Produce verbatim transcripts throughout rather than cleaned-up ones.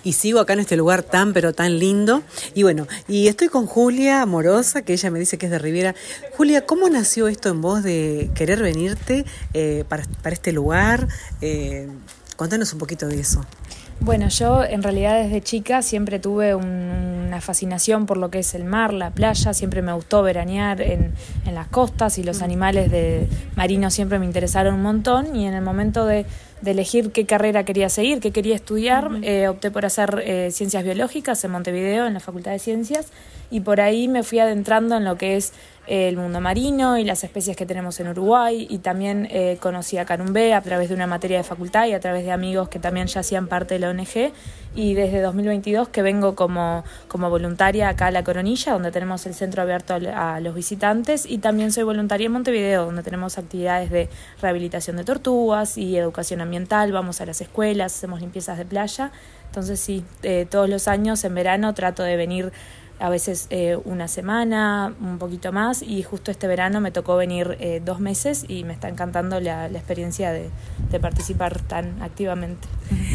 y sigo acá en este lugar tan pero tan lindo. Y bueno, y estoy con Julia Amorosa, que ella me dice que es de Riviera. Julia, ¿cómo nació esto en vos de querer venirte eh, para, para este lugar? Eh, contanos un poquito de eso. Bueno, yo en realidad desde chica siempre tuve un, una fascinación por lo que es el mar, la playa, siempre me gustó veranear en, en las costas y los animales de marinos siempre me interesaron un montón, y en el momento de, de elegir qué carrera quería seguir, qué quería estudiar, uh-huh. eh, opté por hacer eh, ciencias biológicas en Montevideo, en la Facultad de Ciencias, y por ahí me fui adentrando en lo que es el mundo marino y las especies que tenemos en Uruguay, y también eh, conocí a Carumbé a través de una materia de facultad y a través de amigos que también ya hacían parte de la O N G, y desde dos mil veintidós que vengo como, como voluntaria acá a La Coronilla, donde tenemos el centro abierto a, a los visitantes, y también soy voluntaria en Montevideo, donde tenemos actividades de rehabilitación de tortugas y educación ambiental, vamos a las escuelas, hacemos limpiezas de playa. Entonces sí, eh, todos los años en verano trato de venir a veces eh, una semana, un poquito más, y justo este verano me tocó venir eh, dos meses y me está encantando la, la experiencia de, de participar tan activamente.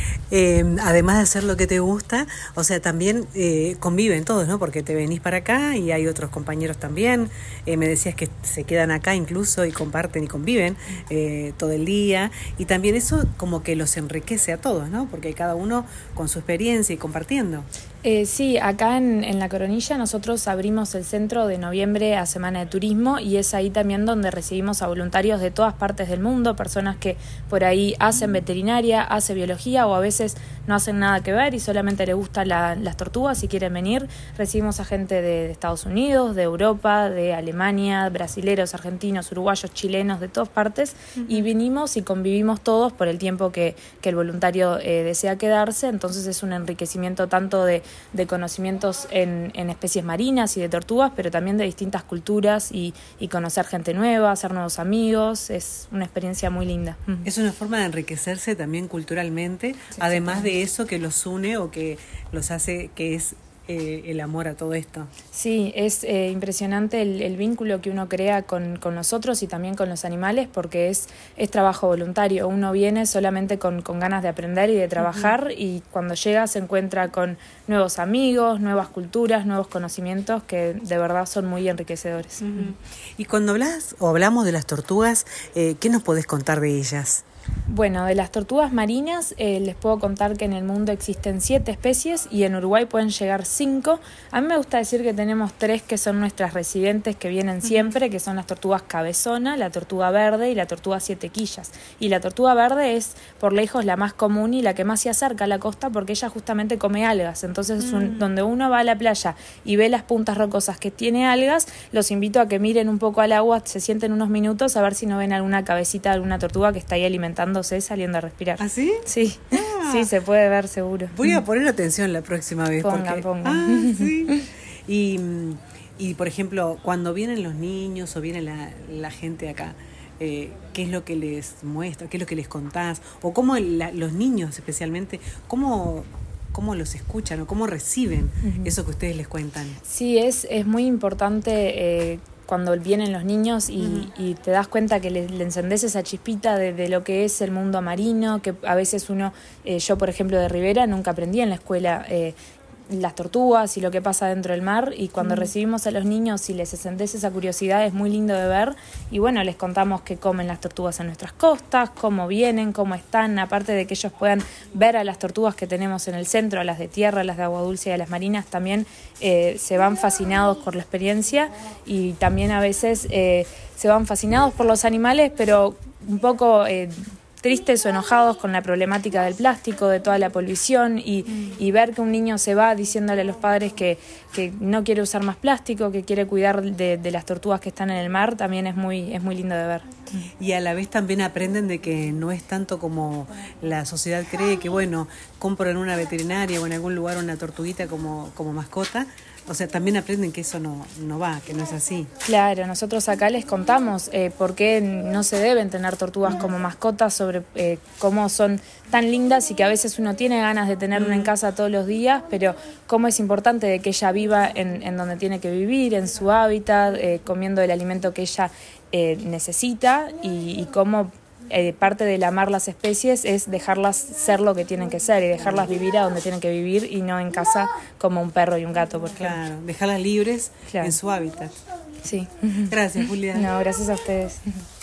Eh, además de hacer lo que te gusta, o sea, también eh, conviven todos, ¿no? Porque te venís para acá y hay otros compañeros también, eh, me decías que se quedan acá incluso y comparten y conviven eh, todo el día, y también eso como que los enriquece a todos, ¿no? Porque cada uno con su experiencia y compartiendo. Eh, sí, acá en, en La Coronilla nosotros abrimos el centro de noviembre a Semana de Turismo, y es ahí también donde recibimos a voluntarios de todas partes del mundo, personas que por ahí hacen veterinaria, hacen biología, o a veces no hacen nada que ver y solamente les gustan la, las tortugas y quieren venir. Recibimos a gente de, de Estados Unidos, de Europa, de Alemania, brasileros, argentinos, uruguayos, chilenos, de todas partes, uh-huh. y vinimos y convivimos todos por el tiempo que, que el voluntario eh, desea quedarse. Entonces es un enriquecimiento tanto de de conocimientos en, en especies marinas y de tortugas, pero también de distintas culturas, y, y conocer gente nueva, hacer nuevos amigos. Es una experiencia muy linda. Es una forma de enriquecerse también culturalmente, sí, además de eso que los une o que los hace, que es Eh, el amor a todo esto. Sí, es eh, impresionante el, el vínculo que uno crea con, con nosotros y también con los animales, porque es, es trabajo voluntario. Uno viene solamente con, con ganas de aprender y de trabajar, uh-huh. y cuando llega se encuentra con nuevos amigos, nuevas culturas, nuevos conocimientos que de verdad son muy enriquecedores. Uh-huh. Y cuando hablas o hablamos de las tortugas, eh, ¿qué nos podés contar de ellas? Bueno, de las tortugas marinas eh, les puedo contar que en el mundo existen siete especies y en Uruguay pueden llegar cinco. A mí me gusta decir que tenemos tres que son nuestras residentes, que vienen siempre, que son las tortugas cabezona, la tortuga verde y la tortuga siete quillas. Y la tortuga verde es por lejos la más común y la que más se acerca a la costa, porque ella justamente come algas. Entonces es un, donde uno va a la playa y ve las puntas rocosas que tiene algas, los invito a que miren un poco al agua, se sienten unos minutos a ver si no ven alguna cabecita de alguna tortuga que está ahí alimentándose, saliendo a respirar. ¿Ah, sí? Sí, ah. sí, se puede ver seguro. Voy a poner atención la próxima vez. Pongan, porque... pongan. Ah, sí. Y, y, por ejemplo, cuando vienen los niños o viene la, la gente acá, eh, ¿qué es lo que les muestra? ¿Qué es lo que les contás? O cómo la, los niños especialmente, cómo... cómo los escuchan o cómo reciben uh-huh. eso que ustedes les cuentan. Sí, es, es muy importante eh, cuando vienen los niños y, uh-huh. y te das cuenta que le, le encendés esa chispita de, de lo que es el mundo marino, que a veces uno, eh, yo por ejemplo de Rivera nunca aprendí en la escuela eh, las tortugas y lo que pasa dentro del mar, y cuando mm. recibimos a los niños y les encendés esa curiosidad es muy lindo de ver, y bueno, les contamos qué comen las tortugas en nuestras costas, cómo vienen, cómo están, aparte de que ellos puedan ver a las tortugas que tenemos en el centro, a las de tierra, a las de agua dulce y a las marinas, también eh, se van fascinados por la experiencia, y también a veces eh, se van fascinados por los animales, pero un poco... Eh, tristes o enojados con la problemática del plástico, de toda la polución, y, mm. y ver que un niño se va diciéndole a los padres que, que no quiere usar más plástico, que quiere cuidar de, de las tortugas que están en el mar, también es muy, es muy lindo de ver. Y a la vez también aprenden de que no es tanto como la sociedad cree, que bueno, compro en una veterinaria o en algún lugar una tortuguita como, como mascota. O sea, también aprenden que eso no, no va, que no es así. Claro, nosotros acá les contamos eh, por qué no se deben tener tortugas como mascotas, sobre eh, cómo son tan lindas y que a veces uno tiene ganas de tener una en casa todos los días, pero cómo es importante de que ella viva en, en donde tiene que vivir, en su hábitat, eh, comiendo el alimento que ella eh, necesita, y, y cómo eh, parte del amar las especies es dejarlas ser lo que tienen que ser y dejarlas vivir a donde tienen que vivir y no en casa como un perro y un gato, por ejemplo. Claro, dejarlas libres, claro, en su hábitat. Sí. Gracias, Julia. No, gracias a ustedes.